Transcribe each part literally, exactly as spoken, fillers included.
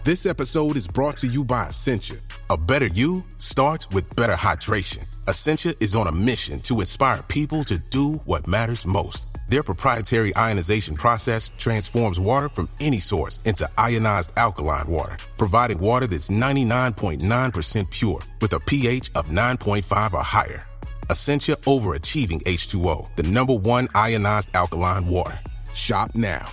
This episode is brought to you by Essentia. A better you starts with better hydration. Essentia is on a mission to inspire people to do what matters most. Their proprietary ionization process transforms water from any source into ionized alkaline water, providing water that's ninety-nine point nine percent pure with a pH of nine point five or higher. Essentia Overachieving H two O, the number one ionized alkaline water. Shop now.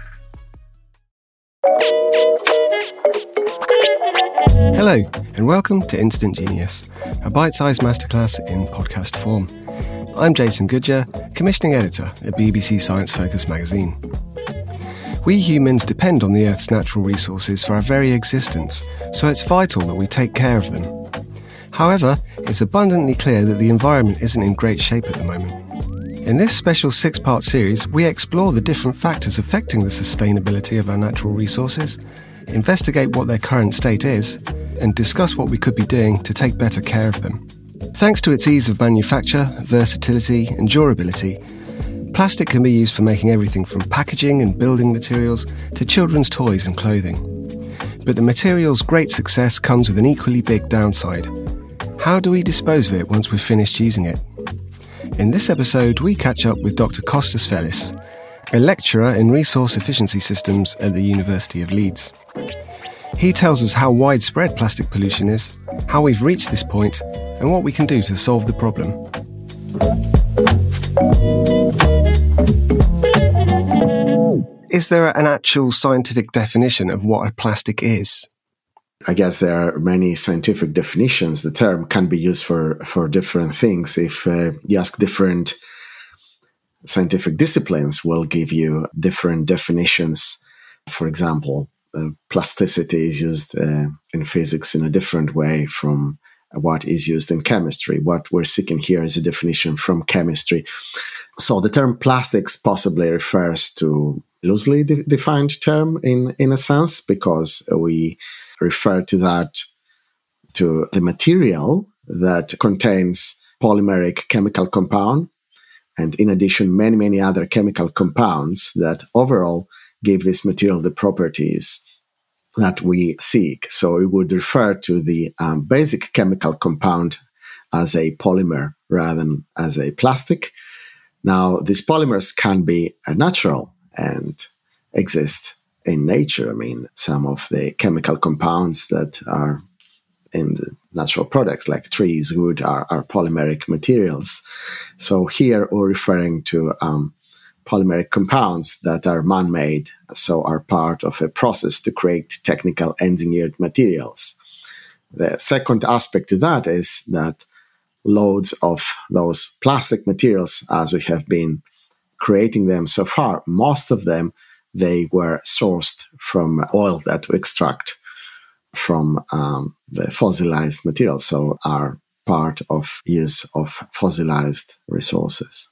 Hello, and welcome to Instant Genius, a bite-sized masterclass in podcast form. I'm Jason Goodyear, commissioning editor at B B C Science Focus magazine. We humans depend on the Earth's natural resources for our very existence, so it's vital that we take care of them. However, it's abundantly clear that the environment isn't in great shape at the moment. In this special six-part series, we explore the different factors affecting the sustainability of our natural resources, investigate what their current state is, and discuss what we could be doing to take better care of them. Thanks to its ease of manufacture, versatility, and durability, plastic can be used for making everything from packaging and building materials to children's toys and clothing. But the material's great success comes with an equally big downside. How do we dispose of it once we've finished using it? In this episode, we catch up with Doctor Kostas Fellis, a lecturer in resource efficiency systems at the University of Leeds. He tells us how widespread plastic pollution is, how we've reached this point, and what we can do to solve the problem. Is there an actual scientific definition of what a plastic is? I guess there are many scientific definitions. The term can be used for, for different things. If uh, you ask different scientific disciplines, will give you different definitions. For example, uh, plasticity is used uh, in physics in a different way from what is used in chemistry. What we're seeking here is a definition from chemistry. So the term plastics possibly refers to loosely de- defined term in, in a sense, because we refer to that, to the material that contains polymeric chemical compound, and in addition, many, many other chemical compounds that overall give this material the properties that we seek. So we would refer to the um, basic chemical compound as a polymer rather than as a plastic. Now, these polymers can be uh, natural and exist in nature. I mean, some of the chemical compounds that are in the natural products like trees, wood, are, are polymeric materials. So here we're referring to um, polymeric compounds that are man-made, so are part of a process to create technical engineered materials. The second aspect to that is that loads of those plastic materials, as we have been creating them so far, most of them, they were sourced from oil that we extract from um, the fossilized material, so are part of use of fossilized resources.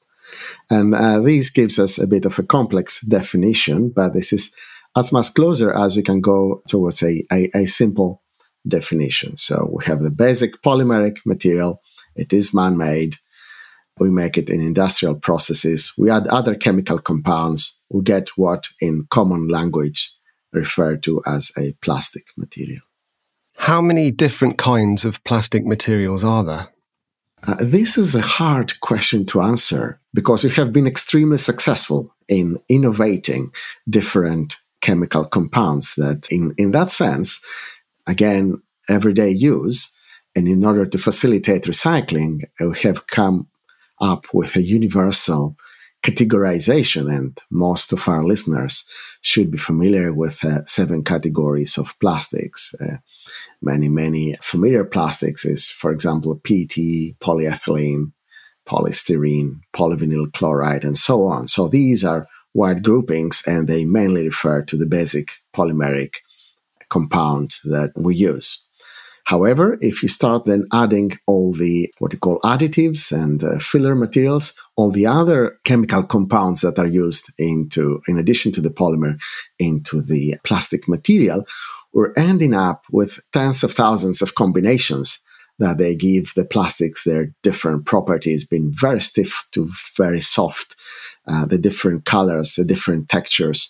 And uh, this gives us a bit of a complex definition, but this is as much closer as we can go towards a, a, a simple definition. So we have the basic polymeric material. It is man-made. We make it in industrial processes. We add other chemical compounds. We get what in common language referred to as a plastic material. How many different kinds of plastic materials are there? Uh, this is a hard question to answer because we have been extremely successful in innovating different chemical compounds that in, in that sense, again, everyday use. And in order to facilitate recycling, we have come up with a universal categorization, and most of our listeners should be familiar with uh, seven categories of plastics. Uh, many, many familiar plastics is, for example, P E T, polyethylene, polystyrene, polyvinyl chloride, and so on. So these are wide groupings, and they mainly refer to the basic polymeric compound that we use. However, if you start then adding all the what you call additives and uh, filler materials, all the other chemical compounds that are used into, in addition to the polymer, into the plastic material, we're ending up with tens of thousands of combinations that they give the plastics their different properties, being very stiff to very soft, uh, the different colors, the different textures,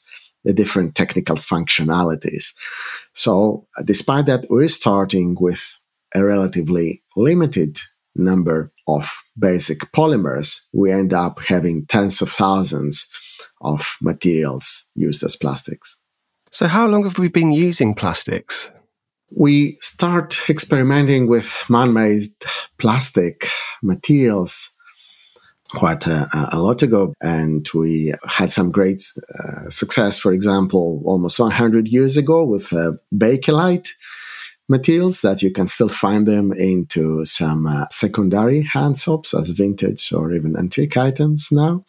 the different technical functionalities. So despite that, we're starting with a relatively limited number of basic polymers. We end up having tens of thousands of materials used as plastics. So how long have we been using plastics? We start experimenting with man-made plastic materials quite a, a lot ago, and we had some great uh, success, for example, almost one hundred years ago with uh, Bakelite materials that you can still find them into some uh, secondary hand soaps as vintage or even antique items now.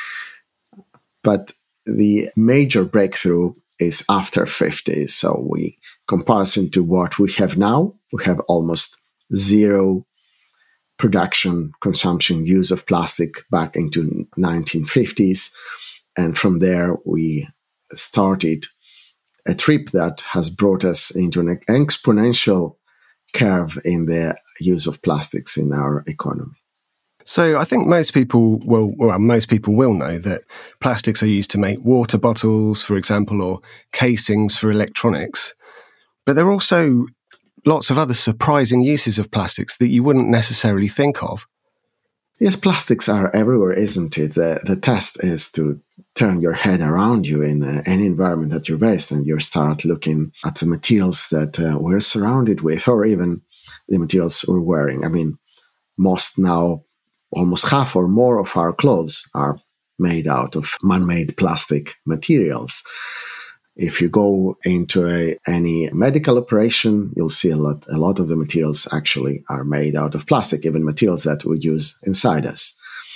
But the major breakthrough is after fifties. So we, comparison to what we have now, we have almost zero production, consumption, use of plastic back into nineteen fifties. And from there, we started a trip that has brought us into an exponential curve in the use of plastics in our economy. So I think most people will, well, most people will know that plastics are used to make water bottles, for example, or casings for electronics. But there are also lots of other surprising uses of plastics that you wouldn't necessarily think of. Yes, plastics are everywhere, isn't it? The, the test is to turn your head around you in uh, any environment that you're based, and you start looking at the materials that uh, we're surrounded with, or even the materials we're wearing. I mean, most now, almost half or more of our clothes are made out of man-made plastic materials. If you go into a, any medical operation, you'll see a lot, a lot of the materials actually are made out of plastic, even materials that we use inside us.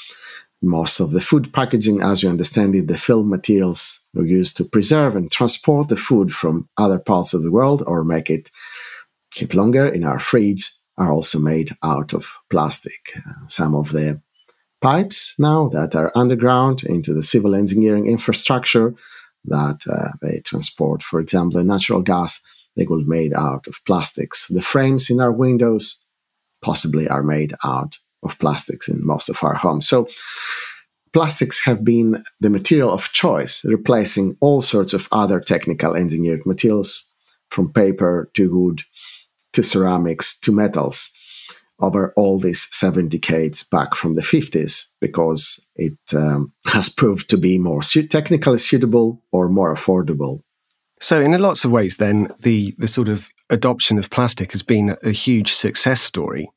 Most of the food packaging, as you understand it, the film materials are used to preserve and transport the food from other parts of the world or make it keep longer in our fridge, are also made out of plastic. Uh, some of the pipes now that are underground into the civil engineering infrastructure that uh, they transport, for example, the natural gas, they were made out of plastics. The frames in our windows possibly are made out of plastics in most of our homes. So plastics have been the material of choice, replacing all sorts of other technical engineered materials, from paper to wood to ceramics to metals, over all these seven decades back from the fifties, because it um, has proved to be more su- technically suitable or more affordable. So in lots of ways then, the, the sort of adoption of plastic has been a huge success story.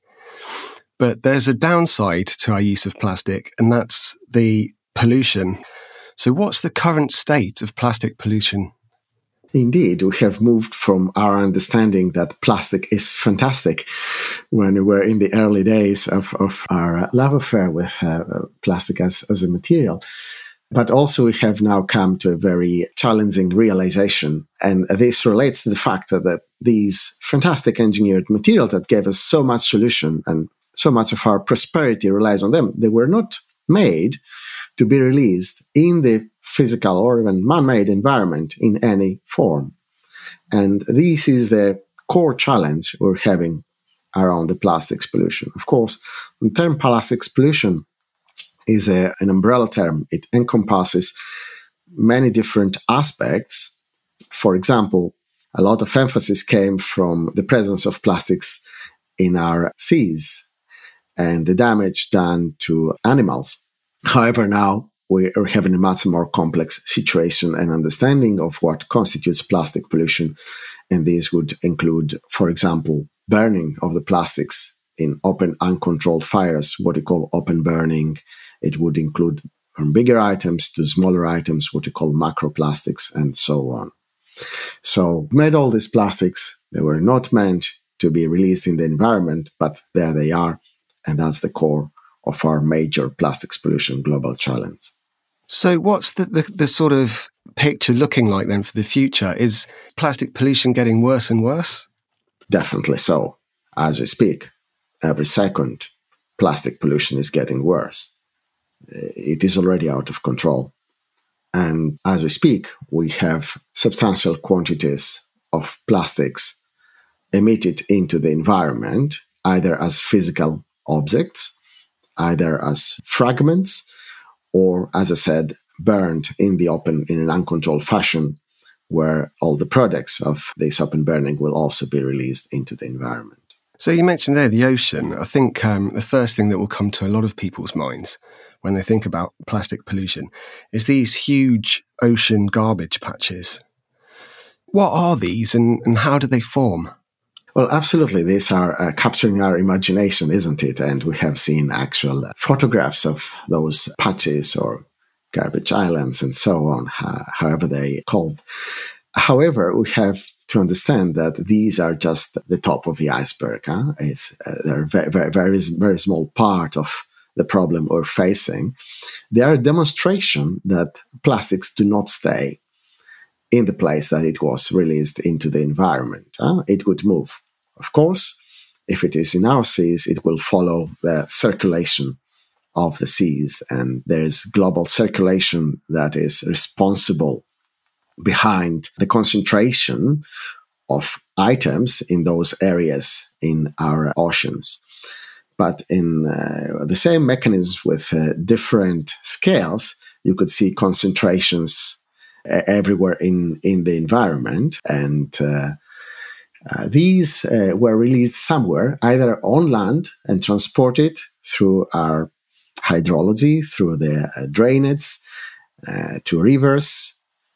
But there's a downside to our use of plastic, and that's the pollution. So what's the current state of plastic pollution? Indeed, we have moved from our understanding that plastic is fantastic when we were in the early days of, of our love affair with uh, plastic as, as a material. But also we have now come to a very challenging realization. And this relates to the fact that, that these fantastic engineered materials that gave us so much solution and so much of our prosperity relies on them, they were not made to be released in the physical or even man-made environment in any form. And this is the core challenge we're having around the plastics pollution. Of course, the term plastics pollution is a, an umbrella term. It encompasses many different aspects. For example, a lot of emphasis came from the presence of plastics in our seas and the damage done to animals. However, now we are having a much more complex situation and understanding of what constitutes plastic pollution. And these would include, for example, burning of the plastics in open, uncontrolled fires, what we call open burning. It would include from bigger items to smaller items, what we call macroplastics, and so on. So we made all these plastics. They were not meant to be released in the environment, but there they are. And that's the core of our major plastics pollution global challenge. So what's the, the, the sort of picture looking like then for the future? Is plastic pollution getting worse and worse? Definitely so. As we speak, every second, plastic pollution is getting worse. It is already out of control. And as we speak, we have substantial quantities of plastics emitted into the environment, either as physical objects, either as fragments, or, as I said, burned in the open in an uncontrolled fashion, where all the products of this open burning will also be released into the environment. So you mentioned there the ocean. I think um, the first thing that will come to a lot of people's minds when they think about plastic pollution is these huge ocean garbage patches. What are these and, and how do they form? Well, absolutely. These are uh, capturing our imagination, isn't it? And we have seen actual uh, photographs of those patches or garbage islands and so on, uh, however they called. However, we have to understand that these are just the top of the iceberg. Huh? It's, uh, they're very, very, very, very small part of the problem we're facing. They are a demonstration that plastics do not stay in the place that it was released into the environment. Huh? It would move. Of course, if it is in our seas, it will follow the circulation of the seas, and there is global circulation that is responsible behind the concentration of items in those areas in our oceans. But in uh, the same mechanisms with uh, different scales, you could see concentrations uh, everywhere in, in the environment. And uh, uh, these uh, were released somewhere, either on land and transported through our hydrology, through the uh, drainage, uh, to rivers,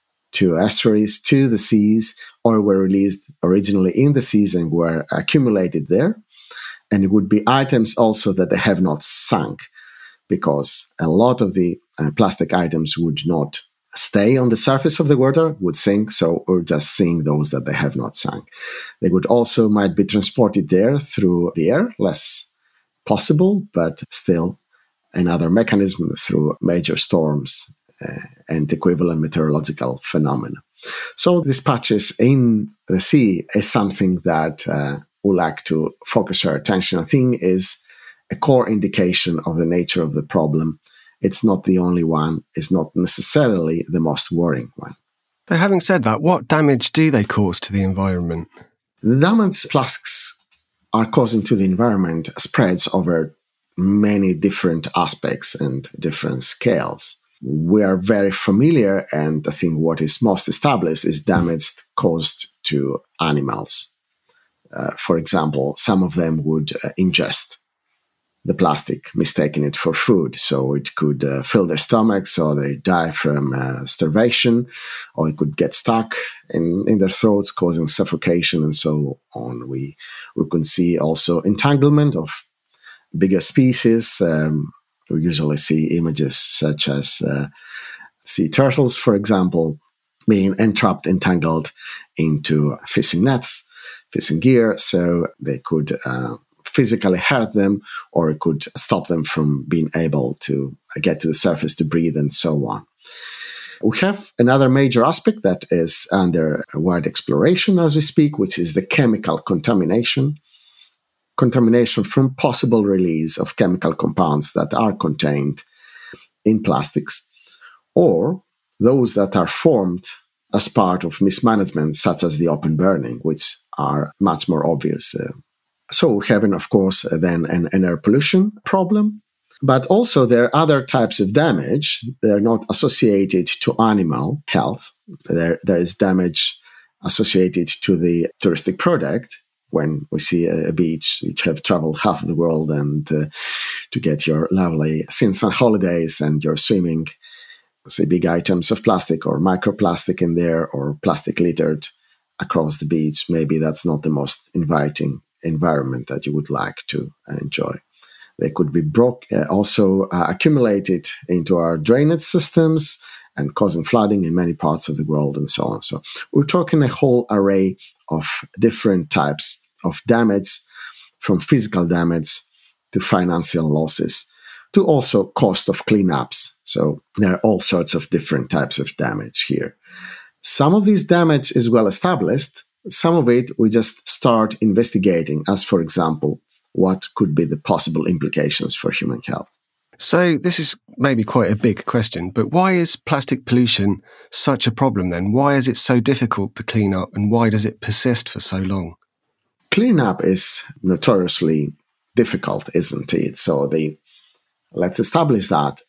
to estuaries, to the seas, or were released originally in the seas and were accumulated there. And it would be items also that they have not sunk, because a lot of the uh, plastic items would not stay on the surface of the water, would sink, so we're just seeing those that they have not sunk. They would also might be transported there through the air, less possible, but still another mechanism through major storms uh, and equivalent meteorological phenomena. So these patches in the sea is something that uh, we like to focus our attention. I think is a core indication of the nature of the problem. It's not the only one. It's not necessarily the most worrying one. So having said that, what damage do they cause to the environment? The damage plastics are causing to the environment spreads over many different aspects and different scales. We are very familiar, and I think what is most established is damage caused to animals. Uh, for example, some of them would uh, ingest the plastic, mistaking it for food. So it could uh, fill their stomachs, or they die from uh, starvation, or it could get stuck in, in their throats, causing suffocation and so on. We, we can see also entanglement of bigger species. Um, we usually see images such as uh, sea turtles, for example, being entrapped, entangled into fishing nets, fishing gear, so they could uh, physically hurt them, or it could stop them from being able to get to the surface to breathe and so on. We have another major aspect that is under wide exploration as we speak, which is the chemical contamination. Contamination from possible release of chemical compounds that are contained in plastics, or those that are formed as part of mismanagement, such as the open burning, which are much more obvious. Uh, so we have, of course, uh, then an, an air pollution problem. But also there are other types of damage. They're not associated to animal health. There, there is damage associated to the touristic product. When we see a, a beach, which have traveled half of the world, and uh, to get your lovely scenes on holidays, and you're swimming, say, big items of plastic or microplastic in there, or plastic littered across the beach, maybe that's not the most inviting environment that you would like to enjoy. They could be broke, uh, also uh, accumulated into our drainage systems and causing flooding in many parts of the world and so on. So we're talking a whole array of different types of damage, from physical damage to financial losses, to also cost of cleanups. So there are all sorts of different types of damage here. Some of this damage is well established. Some of it we just start investigating, as for example, what could be the possible implications for human health. So this is maybe quite a big question, but why is plastic pollution such a problem then? Why is it so difficult to clean up, and why does it persist for so long? Cleanup is notoriously difficult, isn't it? So the let's establish that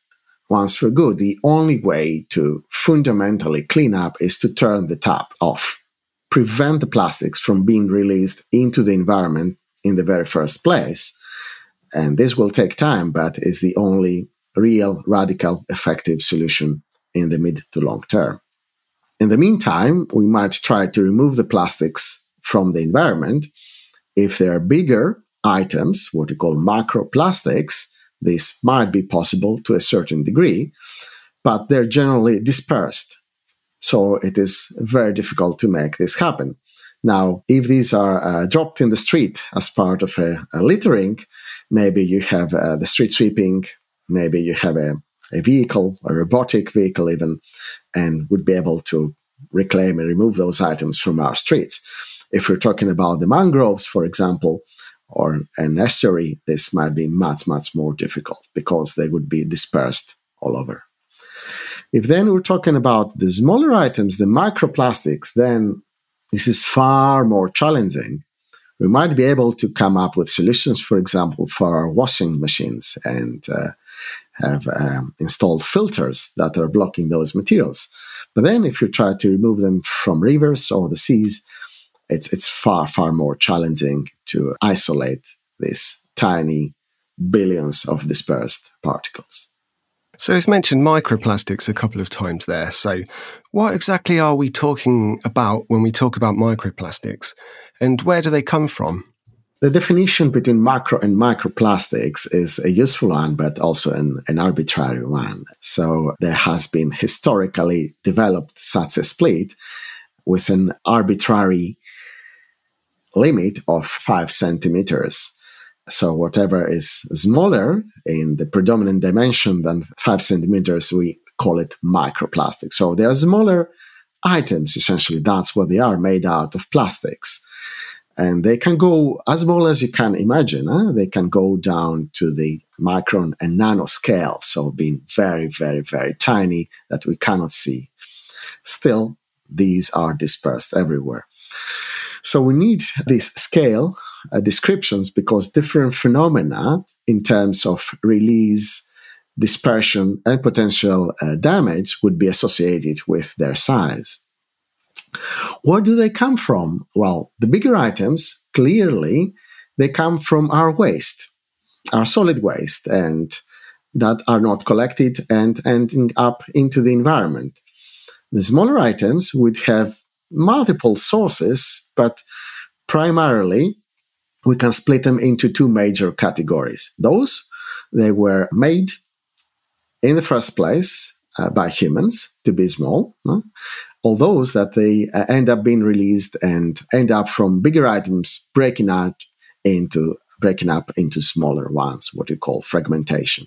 once for good, the only way to fundamentally clean up is to turn the tap off, prevent the plastics from being released into the environment in the very first place. And this will take time, but is the only real, radical, effective solution in the mid to long term. In the meantime, we might try to remove the plastics from the environment. If they are bigger items, what we call macroplastics, this might be possible to a certain degree, but they're generally dispersed. So it is very difficult to make this happen. Now, if these are uh, dropped in the street as part of a, a littering, maybe you have uh, the street sweeping, maybe you have a, a vehicle, a robotic vehicle even, and would be able to reclaim and remove those items from our streets. If we're talking about the mangroves, for example, or an estuary, this might be much, much more difficult because they would be dispersed all over. If then we're talking about the smaller items, the microplastics, then this is far more challenging. We might be able to come up with solutions, for example, for our washing machines and uh, have um, installed filters that are blocking those materials. But then if you try to remove them from rivers or the seas, it's it's far, far more challenging to isolate these tiny billions of dispersed particles. So you've mentioned microplastics a couple of times there. So what exactly are we talking about when we talk about microplastics, and where do they come from? The definition between macro and microplastics is a useful one, but also an, an arbitrary one. So there has been historically developed such a split with an arbitrary limit of five centimeters. So whatever is smaller in the predominant dimension than five centimeters, we call it microplastic. So they are smaller items, essentially. That's what they are, made out of plastics. And they can go as small as you can imagine. Huh? They can go down to the micron and nanoscale, so being very, very, very tiny that we cannot see. Still, these are dispersed everywhere. So we need this scale uh, descriptions because different phenomena in terms of release, dispersion, and potential uh, damage would be associated with their size. Where do they come from? Well, the bigger items, clearly, they come from our waste, our solid waste, and that are not collected and ending up into the environment. The smaller items would have multiple sources, but primarily we can split them into two major categories. Those, they were made in the first place uh, by humans to be small, no? All those that they uh, end up being released and end up from bigger items breaking out into breaking up into smaller ones, what we call fragmentation.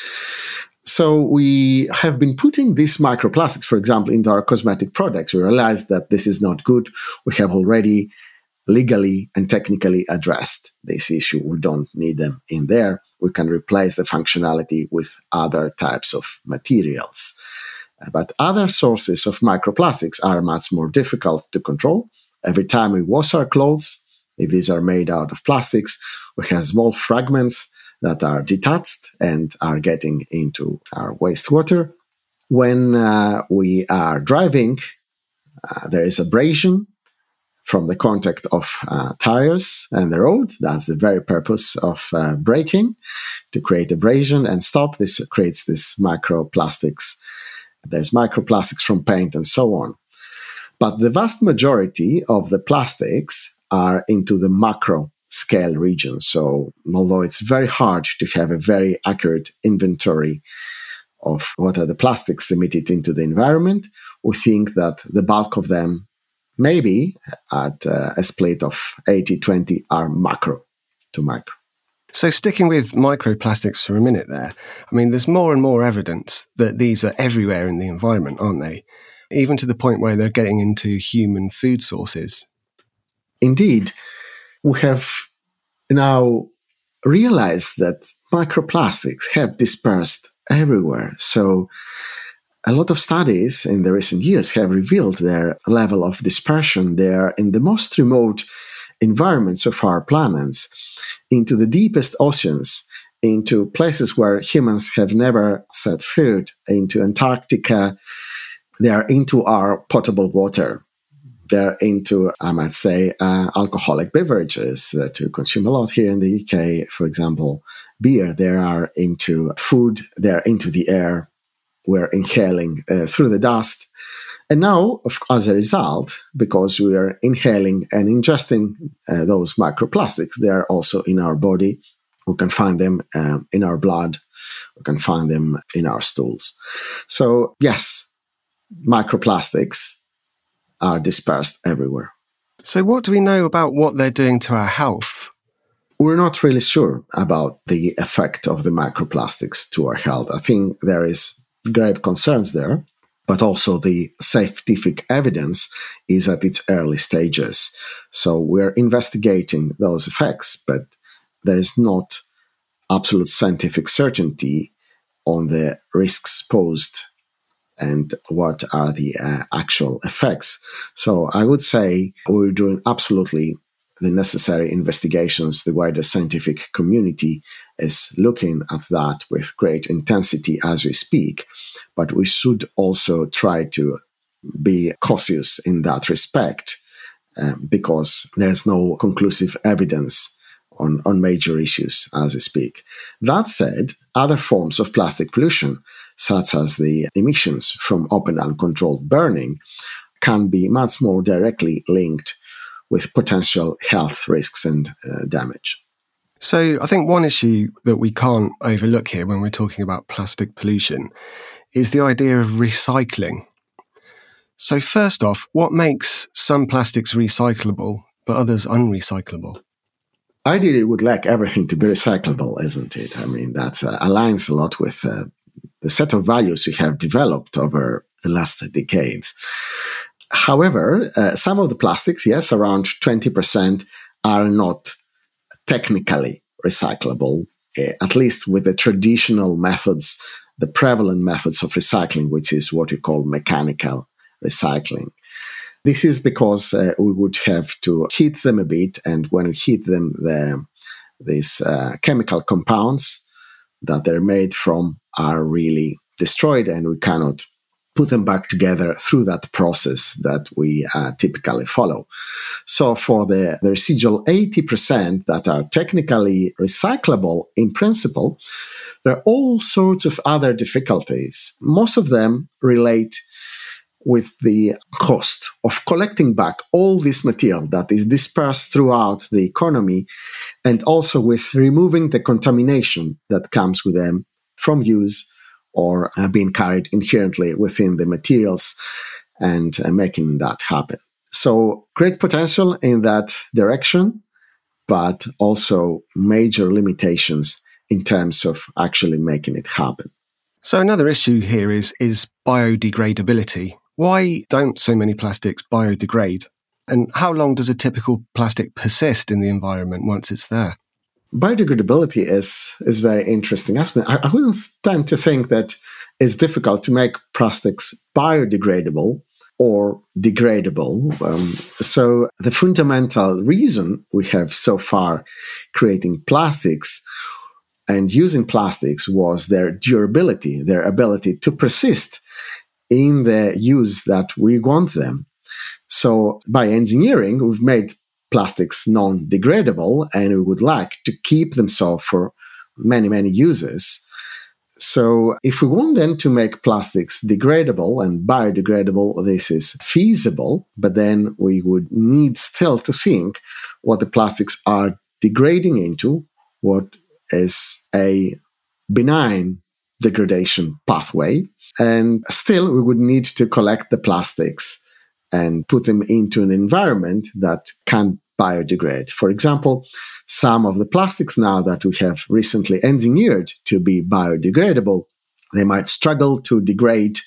So we have been putting these microplastics, for example, into our cosmetic products. We realized that this is not good. We have already legally and technically addressed this issue. We don't need them in there. We can replace the functionality with other types of materials. But other sources of microplastics are much more difficult to control. Every time we wash our clothes, if these are made out of plastics, we have small fragments that are detached and are getting into our wastewater. When uh, we are driving, uh, there is abrasion from the contact of uh, tires and the road. That's the very purpose of uh, braking, to create abrasion and stop. This creates this microplastics. There's microplastics from paint and so on. But the vast majority of the plastics are into the macro scale region. So although it's very hard to have a very accurate inventory of what are the plastics emitted into the environment, we think that the bulk of them, maybe at uh, a split of eighty twenty, are macro to micro. So sticking with microplastics for a minute there, I mean, there's more and more evidence that these are everywhere in the environment, aren't they? Even to the point where they're getting into human food sources. Indeed. We have now realized that microplastics have dispersed everywhere. So a lot of studies in the recent years have revealed their level of dispersion there in the most remote environments of our planets, into the deepest oceans, into places where humans have never set foot, into Antarctica. They are into our potable water. They're into, I might say, uh, alcoholic beverages that we consume a lot here in the U K, for example, beer. They are into food. They're into the air. We're inhaling uh, through the dust. And now, as a result, because we are inhaling and ingesting uh, those microplastics, they are also in our body. We can find them um, in our blood. We can find them in our stools. So, yes, microplastics are dispersed everywhere. So what do we know about what they're doing to our health? We're not really sure about the effect of the microplastics to our health. I think there is grave concerns there, but also the scientific evidence is at its early stages. So we're investigating those effects, but there is not absolute scientific certainty on the risks posed and what are the uh, actual effects. So I would say we're doing absolutely the necessary investigations. The wider scientific community is looking at that with great intensity as we speak. But we should also try to be cautious in that respect um, because there's no conclusive evidence on, on major issues as we speak. That said, other forms of plastic pollution, such as the emissions from open and controlled burning, can be much more directly linked with potential health risks and uh, damage. So I think one issue that we can't overlook here when we're talking about plastic pollution is the idea of recycling. So first off, what makes some plastics recyclable but others unrecyclable? Ideally, we'd like everything to be recyclable, isn't it? I mean, that uh, aligns a lot with uh, the set of values we have developed over the last decades. However, uh, some of the plastics, yes, around twenty percent, are not technically recyclable, uh, at least with the traditional methods, the prevalent methods of recycling, which is what we call mechanical recycling. This is because uh, we would have to heat them a bit, and when we heat them, the, these uh, chemical compounds that they're made from are really destroyed, and we cannot put them back together through that process that we uh, typically follow. So for the, the residual eighty percent that are technically recyclable in principle, there are all sorts of other difficulties. Most of them relate with the cost of collecting back all this material that is dispersed throughout the economy, and also with removing the contamination that comes with them from use or uh, being carried inherently within the materials and uh, making that happen. So great potential in that direction, but also major limitations in terms of actually making it happen. So another issue here is, is biodegradability. Why don't so many plastics biodegrade? And how long does a typical plastic persist in the environment once it's there? Biodegradability is, is very interesting aspect. I, I wouldn't tend to think that it's difficult to make plastics biodegradable or degradable. Um, so the fundamental reason we have so far creating plastics and using plastics was their durability, their ability to persist in the use that we want them. So by engineering, we've made plastics non-degradable, and we would like to keep them so for many, many uses. So if we want then to make plastics degradable and biodegradable, this is feasible, but then we would need still to think what the plastics are degrading into, what is a benign degradation pathway. And still, we would need to collect the plastics and put them into an environment that can biodegrade. For example, some of the plastics now that we have recently engineered to be biodegradable, they might struggle to degrade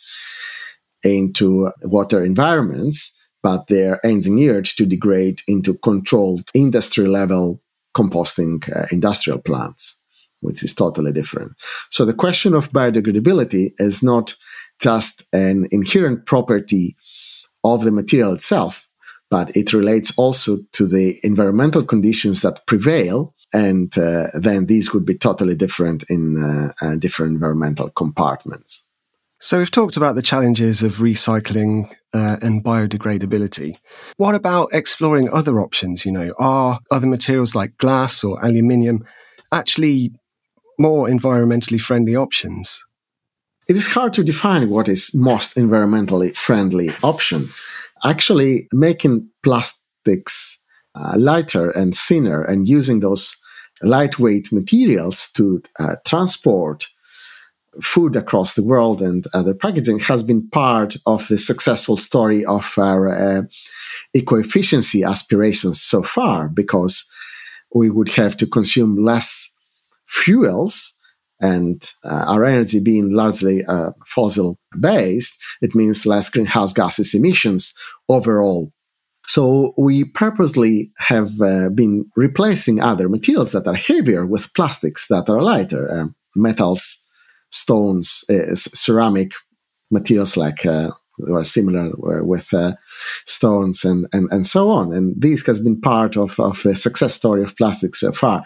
into water environments, but they're engineered to degrade into controlled industry-level composting uh, industrial plants, which is totally different. So the question of biodegradability is not just an inherent property of the material itself, but it relates also to the environmental conditions that prevail And uh, then these could be totally different in uh, uh, different environmental compartments. So we've talked about the challenges of recycling uh, and biodegradability. What about exploring other options? You know, are other materials like glass or aluminium actually more environmentally friendly options? It is hard to define what is most environmentally friendly option. Actually, making plastics uh, lighter and thinner and using those lightweight materials to uh, transport food across the world and other packaging has been part of the successful story of our uh, eco-efficiency aspirations so far, because we would have to consume less fuels, and uh, our energy being largely uh, fossil-based, it means less greenhouse gases emissions overall. So we purposely have uh, been replacing other materials that are heavier with plastics that are lighter, uh, metals, stones, uh, ceramic materials like uh, or similar with uh, stones and, and, and so on. And this has been part of, of the success story of plastics so far.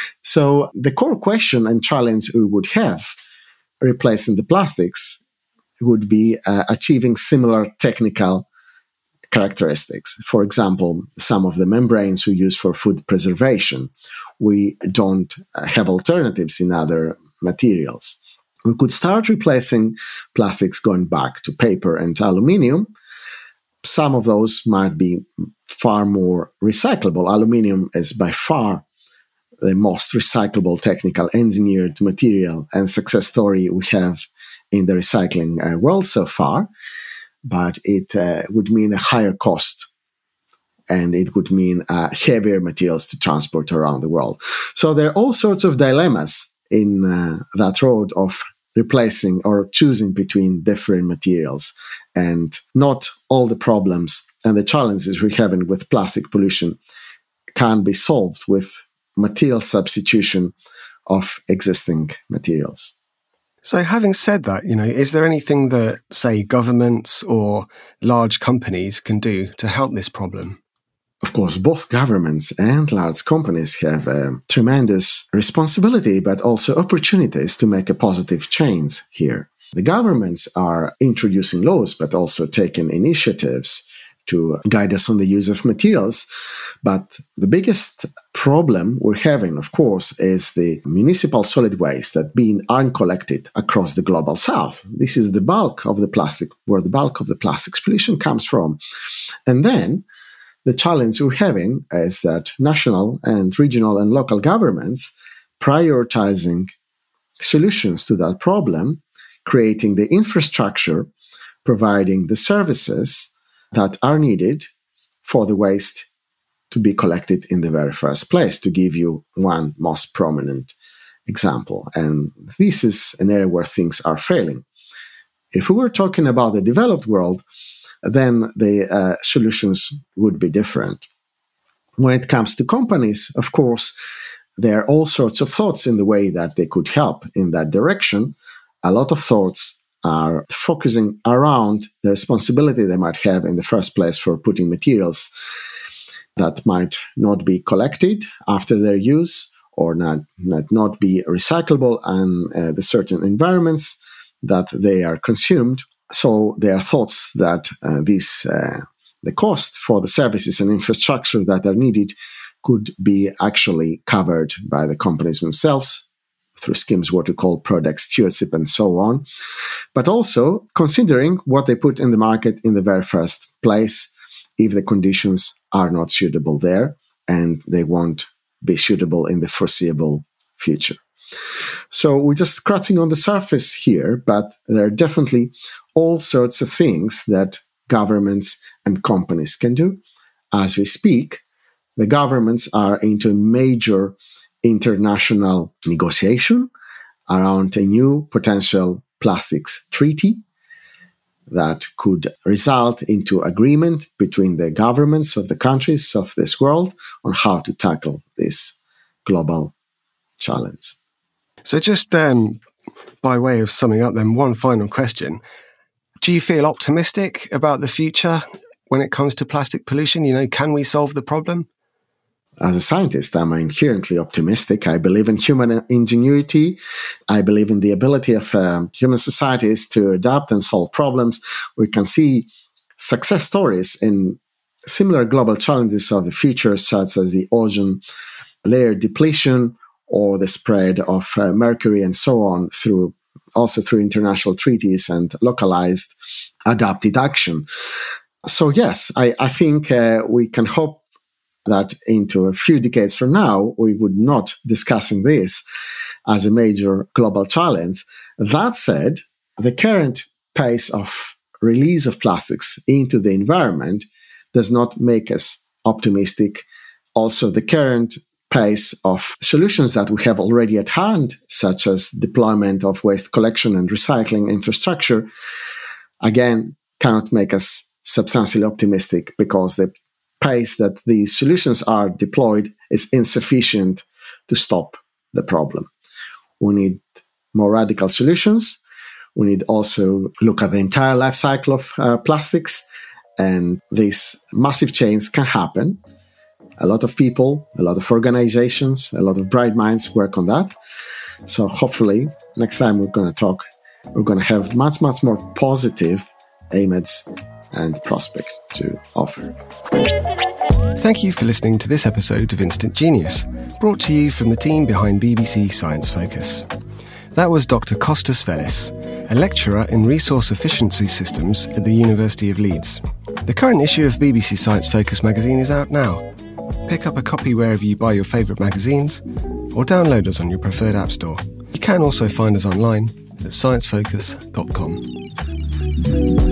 So the core question and challenge we would have replacing the plastics would be uh, achieving similar technical characteristics. For example, some of the membranes we use for food preservation, we don't have alternatives in other materials. We could start replacing plastics going back to paper and aluminium. Some of those might be far more recyclable. Aluminium is by far the most recyclable, technical, engineered material and success story we have in the recycling uh, world so far. But it uh, would mean a higher cost, and it would mean uh, heavier materials to transport around the world. So there are all sorts of dilemmas in uh, that road of replacing or choosing between different materials. And not all the problems and the challenges we're having with plastic pollution can be solved with material substitution of existing materials. So having said that, you know, is there anything that, say, governments or large companies can do to help this problem? Of course, both governments and large companies have a tremendous responsibility, but also opportunities to make a positive change here. The governments are introducing laws, but also taking initiatives to guide us on the use of materials. But the biggest problem we're having, of course, is the municipal solid waste that being uncollected across the global south. This is the bulk of the plastic, where the bulk of the plastics pollution comes from. And then the challenge we're having is that national and regional and local governments prioritizing solutions to that problem, creating the infrastructure, providing the services that are needed for the waste to be collected in the very first place, to give you one most prominent example. And this is an area where things are failing. If we were talking about the developed world, then the uh, solutions would be different. When it comes to companies, of course, there are all sorts of thoughts in the way that they could help in that direction. A lot of thoughts are focusing around the responsibility they might have in the first place for putting materials that might not be collected after their use or not, not, not be recyclable in uh, the certain environments that they are consumed. So there are thoughts that uh, this, uh, the cost for the services and infrastructure that are needed could be actually covered by the companies themselves through schemes what we call product stewardship and so on. But also considering what they put in the market in the very first place, if the conditions are not suitable there and they won't be suitable in the foreseeable future. So we're just scratching on the surface here, but there are definitely all sorts of things that governments and companies can do. As we speak, the governments are into a major international negotiation around a new potential plastics treaty that could result into agreement between the governments of the countries of this world on how to tackle this global challenge. So just um, by way of summing up then, one final question. Do you feel optimistic about the future when it comes to plastic pollution? You know, can we solve the problem? as a scientist, I'm inherently optimistic. I believe in human ingenuity. I believe in the ability of um, human societies to adapt and solve problems. We can see success stories in similar global challenges of the future, such as the ozone layer depletion or the spread of uh, mercury and so on, through also through international treaties and localized adapted action. So yes, I, I think uh, we can hope that into a few decades from now, we would not discussing this as a major global challenge. That said, the current pace of release of plastics into the environment does not make us optimistic. Also, the current pace of solutions that we have already at hand, such as deployment of waste collection and recycling infrastructure, again, cannot make us substantially optimistic, because the pace that these solutions are deployed is insufficient to stop the problem. We need more radical solutions. We need also look at the entire life cycle of uh, plastics, and these massive changes can happen. A lot of people, a lot of organizations, a lot of bright minds work on that. So hopefully next time we're going to talk, we're going to have much, much more positive aims and prospects to offer. Thank you for listening to this episode of Instant Genius, brought to you from the team behind B B C Science Focus. That was Doctor Kostas Velis, a lecturer in resource efficiency systems at the University of Leeds. The current issue of B B C Science Focus magazine is out now. Pick up a copy wherever you buy your favourite magazines, or download us on your preferred app store. You can also find us online at science focus dot com.